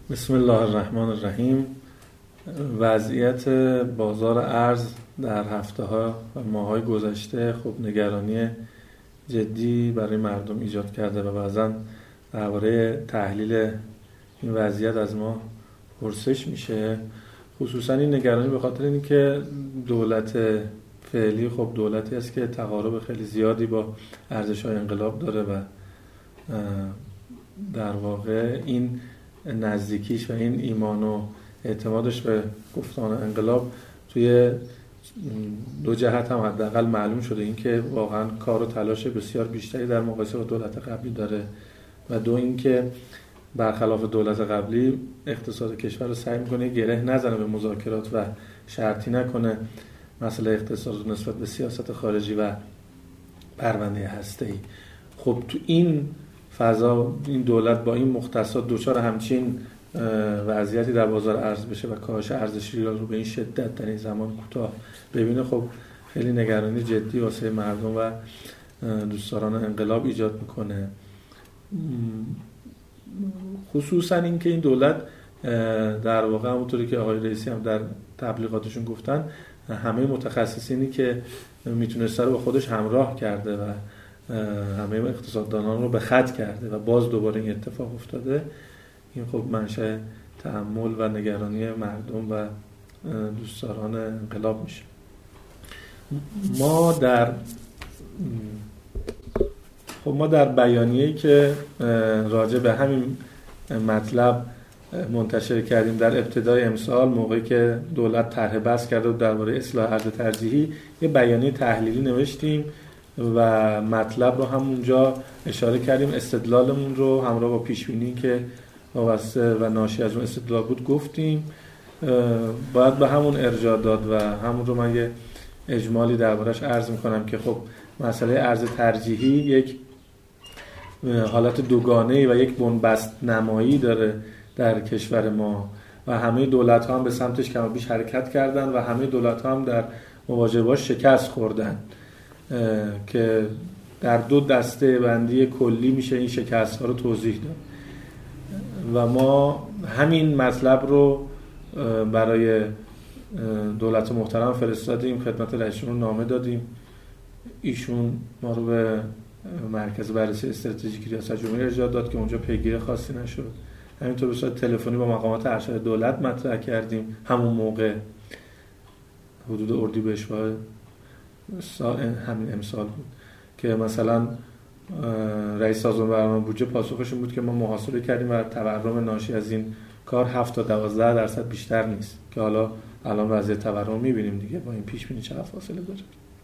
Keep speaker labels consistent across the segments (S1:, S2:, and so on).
S1: بسم الله الرحمن الرحیم. وضعیت بازار ارز در هفته‌ها و ماه‌های گذشته خب نگرانی جدی برای مردم ایجاد کرده و بعضاً درباره تحلیل این وضعیت از ما پرسش میشه. خصوصاً این نگرانی به خاطر اینکه دولت فعلی خب دولتی است که تقارب خیلی زیادی با ارزش‌های انقلاب داره و در واقع این نزدیکیش و این ایمان و اعتمادش به گفتمان انقلاب توی دو جهت هم حداقل معلوم شده، این که واقعا کار و تلاش بسیار بیشتری در مقایسه با دولت قبلی داره و دو این که برخلاف دولت قبلی اقتصاد کشور رو سعی میکنه گره نزنه به مذاکرات و شرطی نکنه مسئله اقتصاد رو نسبت به سیاست خارجی و پرونده هسته‌ای. خب تو این فضا این دولت با این مختصات دچار همچین وضعیتی در بازار ارز بشه و کاهش ارزش ریال رو به این شدت در این زمان کوتاه ببینه، خب خیلی نگرانی جدی واسه مردم و دوستداران انقلاب ایجاد میکنه. خصوصا اینکه این دولت در واقع همونطوری که آقای رئیسی هم در تبلیغاتشون گفتن همه متخصصینی که میتونسته رو با خودش همراه کرده و همه اقتصاددانان رو به خط کرده و باز دوباره این اتفاق افتاده. این خب منشأ تأمل و نگرانی مردم و دوستداران انقلاب میشه. ما در بیانیه‌ای که راجع به همین مطلب منتشر کردیم در ابتدای امسال، موقعی که دولت طرح بحث کرده بود درباره اصلاح ارز ترجیحی، یه بیانیه تحلیلی نوشتیم و مطلب رو همونجا اشاره کردیم. استدلالمون رو همراه با پیشبینی که وابسته و ناشی از اون استدلال بود گفتیم. باید به همون ارجاع داد و همون رو من یه اجمالی دربارش عرض میکنم که خب مسئله ارز ترجیحی یک حالت دوگانه‌ای و یک بنبست نمایی داره در کشور ما و همه دولت‌ها هم به سمتش کم و بیش حرکت کردن و همه دولت‌ها هم در مواجهه باش شکست خوردن که در دو دسته بندی کلی میشه این شکست‌ها رو توضیح داد و ما همین مطلب رو برای دولت محترم فرستادیم، خدمت رئیس‌جمهور نامه دادیم. ایشون ما رو به مرکز بررسی استراتژیک ریاست جمهوری ارجاع داد که اونجا پیگیری خاصی نشد. همینطور به صورت تلفنی با مقامات ارشد دولت مطرح کردیم همون موقع، حدود اردیبهشت همین امسال بود که مثلا رئیس سازمان برنامه بودجه پاسخشون بود که ما محاسبه کردیم و تورم ناشی از این کار 7 تا 12% بیشتر نیست، که حالا الان وضعیت تورم می‌بینیم دیگه با این پیش بینی چقدر فاصله داره.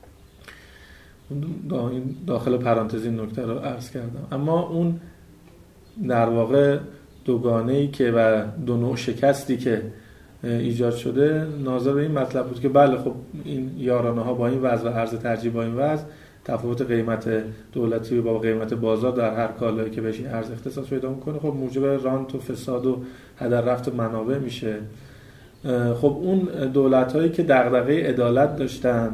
S1: داخل پرانتز این نکته رو عرض کردم. اما اون در واقع دوگانه‌ای که و دو نوع شکستی که ایجاد شده ناظر به این مطلب بود که بله خب این یارانه‌ها با این وضع و ارز ترجیح با این وضع، تفاوت قیمت دولتی با قیمت بازار در هر کالایی که بهش ارز اختصاص پیدا میکنه خب موجب رانت و فساد و هدر رفت منابع میشه. خب اون دولت‌هایی که دغدغه عدالت داشتن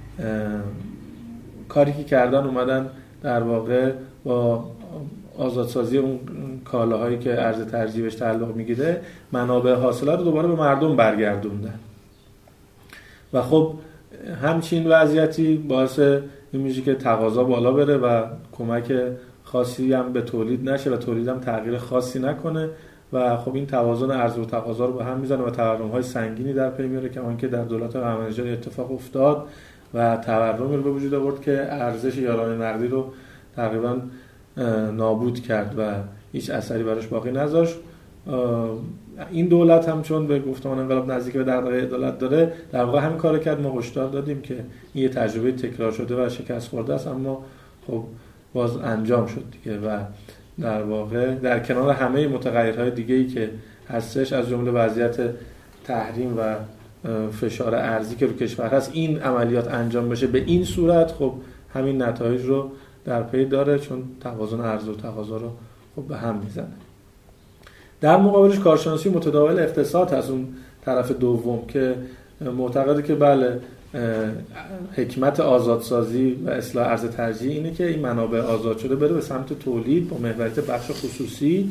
S1: کاری که کردن اومدن در واقع با آزادسازی اون کالاهایی که ارز ترجیح بهش تعلق میگیره منابع حاصلات رو دوباره به مردم برگردوندن و خب همچین وضعیتی باعث این میشه که تقاضا بالا بره و کمک خاصی هم به تولید نشه و تولید هم تغییر خاصی نکنه و خب این توازن عرضه و تقاضا رو به هم میزنه و تورم‌های سنگینی در پی میاره که آنکه در دولت احمدی‌نژاد اتفاق افتاد و تورمی رو به وجود آورد که ارزش یارانه نقدی رو تقریبا نابود کرد و هیچ اثری براش باقی نذاشت. این دولت هم چون به گفتمان انقلاب نزدیک به دغدغه عدالت داره در واقع همین کارو کرد. ما هشدار دادیم که این یه تجربه تکرار شده و شکست خورده است، اما خب باز انجام شد دیگه و در واقع در کنار همه متغیرهای دیگه‌ای که هستش از جمله وضعیت تحریم و فشار ارزی که رو کشور هست، این عملیات انجام بشه به این صورت خب همین نتایج رو در پی داره، چون توازن عرضه و تقاضا رو خب به هم میزنه. در مقابلش کارشناسی متداول اقتصاد هست، اون طرف دوم که معتقده که بله حکمت آزادسازی و اصلاح ارز ترجیحی اینه که این منابع آزاد شده بره به سمت تولید با محوریت بخش خصوصی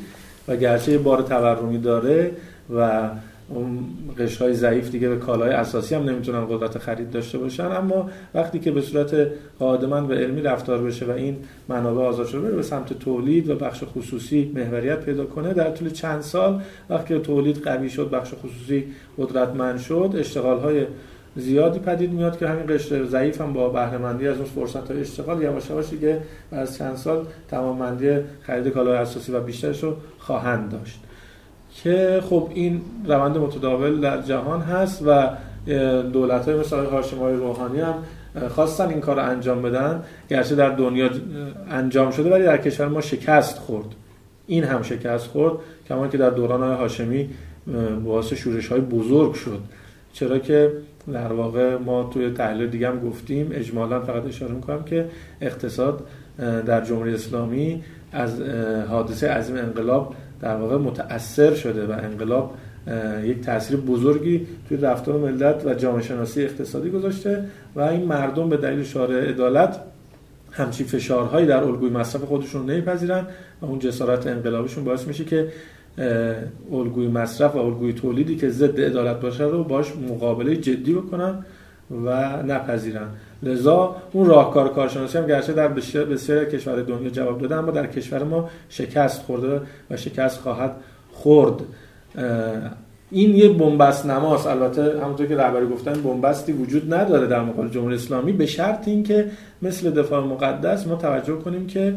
S1: و گرچه یه بار تورمی داره و اون قشرهای ضعیف دیگه به کالای اساسی هم نمیتونن قدرت خرید داشته باشن، اما وقتی که به صورت قادماً و علمی رفتار بشه و این منابع آزاد شده بره به سمت تولید و بخش خصوصی محوریت پیدا کنه، در طول چند سال وقتی تولید قوی شد، بخش خصوصی قدرتمند شد، اشتغال‌های زیادی پدید میاد که همین قشر ضعیف هم با بهره مندی از اون فرصت‌های اشتغال یواش یواش دیگه بعد از چند سال توانمندی خرید کالای اساسی و بیشترش رو خواهند داشت. که خب این روند متداول در جهان هست و دولت‌های مثل هاشمی روحانی هم خواستن این کار رو انجام بدن، گرچه در دنیا انجام شده ولی در کشور ما شکست خورد. این هم شکست خورد، کما که در دوران هاشمی باعث شورش‌های بزرگ شد. چرا که در واقع ما توی تحلیل دیگه هم گفتیم، اجمالاً فقط اشاره می‌کنم که اقتصاد در جمهوری اسلامی از حادثه عظیم انقلاب در واقع متأثر شده و انقلاب یک تأثیر بزرگی توی رفتار ملت و جامعه شناسی اقتصادی گذاشته و این مردم به دلیل شارع عدالت همچی فشارهایی در الگوی مصرف خودشون نمیپذیرن و اون جسارت انقلابیشون باعث میشه که الگوی مصرف و الگوی تولیدی که ضد عدالت باشه رو باش مقابله جدی بکنن و نپذیرن. لذا اون راهکار کارشناسی هم گرچه در بسیاری کشورهای دنیا جواب داده، اما در کشور ما شکست خورده و شکست خواهد خورد. این یه بنبست نماست. البته همونطور که رهبری گفتن بنبستی وجود نداره در مقابل جمهوری اسلامی، به شرط این که مثل دفاع مقدس ما توجه کنیم که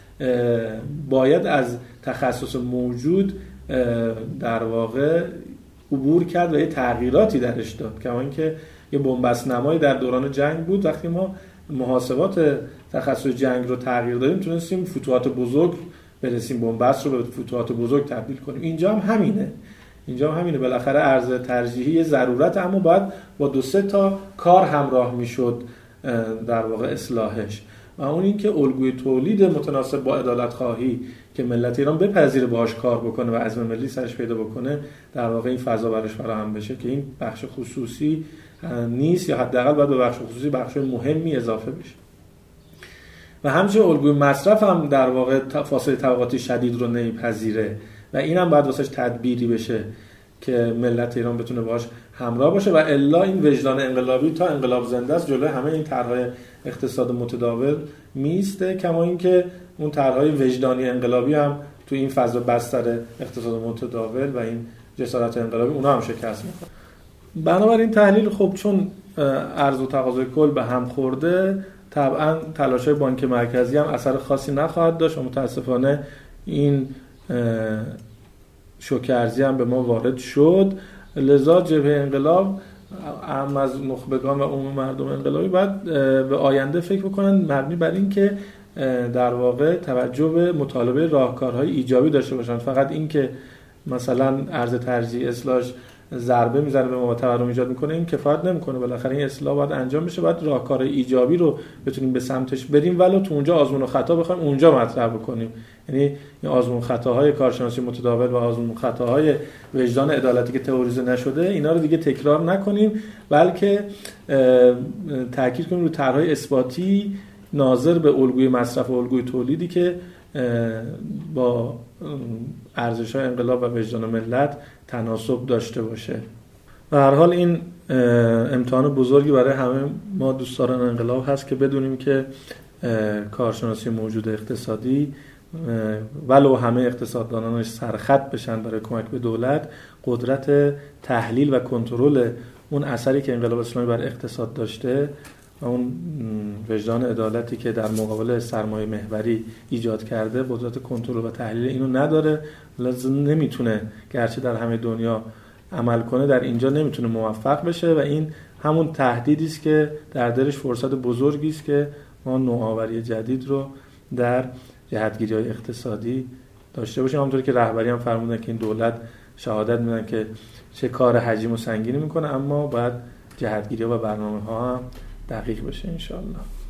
S1: باید از تخصص موجود در واقع عبور کرد و یه تغییراتی درش داد. کما اینکه یه بنبست نمایی در دوران جنگ بود، وقتی ما محاسبات تخصص جنگ رو تغییر دادیم تونستیم فتوحات بزرگ برسیم، بنبست رو به فتوحات بزرگ تبدیل کنیم. اینجا هم همینه. بالاخره ارز ترجیحی یه ضرورت، اما باید با 2-3 تا کار همراه میشد در واقع اصلاحش، و اون این که الگوی تولید متناسب با عدالت خواهی که ملت ایران بپذیره باهاش کار بکنه و عزم ملی سرش پیدا بکنه، در واقع این فضا براش فراهم بشه که این بخش خصوصی نیست، یا حداقل باید به بخش خصوصی بخش مهمی اضافه بشه. و همچنین الگوی مصرف هم در واقع فاصله طبقاتی شدید رو نمیپذیره و این هم باید واسش تدبیری بشه که ملت ایران بتونه باهاش همراه باشه، و الا این وجدان انقلابی تا انقلاب زنده است جلوی همه این طرح‌های اقتصاد متداول میسته. کما اینکه اون طرح‌های وجدانی انقلابی هم تو این فضا بستر اقتصاد متداول و این جسارت انقلابی اونا هم شکست می‌خوره. بنابراین تحلیل خب چون عرض و تقاضای کل به هم خورده، طبعا تلاش‌های بانک مرکزی هم اثر خاصی نخواهد داشت و متاسفانه این شوک ارزی هم به ما وارد شد. لذا جبهه انقلاب هم از نخبگان و عموم مردم انقلابی باید به آینده فکر بکنن، مبنی بر این که در واقع توجه به مطالبه راهکارهای ایجابی داشته باشن. فقط این که مثلا ارز ترجیح اصلاحش ضربه میزنه به ما و تورم ایجاد میکنه این کفایت نمیکنه. بالاخره این اصلاح باید انجام بشه، باید راهکارهای ایجابی رو بتونیم به سمتش بریم، ولو تو اونجا آزمون و خطا بخوایم اونجا مطرح بکنیم. یعنی این آزمون خطاهای کارشناسی متداول و آزمون خطاهای وجدان عدالتی که تئوریزه نشده، اینا رو دیگه تکرار نکنیم، بلکه تاکید کنیم رو طرح‌های اثباتی ناظر به الگوی مصرف و الگوی تولیدی که با ارزش‌های انقلاب و وجدان ملت تناسب داشته باشه. و هر حال این امتحان بزرگی برای همه ما دوستداران انقلاب هست که بدونیم که کارشناسی موجود اقتصادی ولو همه اقتصاددانانش سرخط بشن برای کمک به دولت، قدرت تحلیل و کنترل اون اثری که انقلاب اسلامی بر اقتصاد داشته و اون وجدان عدالتی که در مقابل سرمایه محوری ایجاد کرده، قدرت کنترل و تحلیل اینو نداره. لازم نمیتونه، گرچه در همه دنیا عمل کنه، در اینجا نمیتونه موفق بشه و این همون تهدیدی است که در دلش فرصت بزرگی است که ما نوآوری جدید رو در جهتگیری‌های اقتصادی داشته باشیم. همونطوری که رهبری هم فرمودن که این دولت شهادت میدن که چه کار حجیم و سنگینی میکنه، اما باید جهتگیری‌ها و برنامه‌ها هم دقیق بشه ان شاء الله.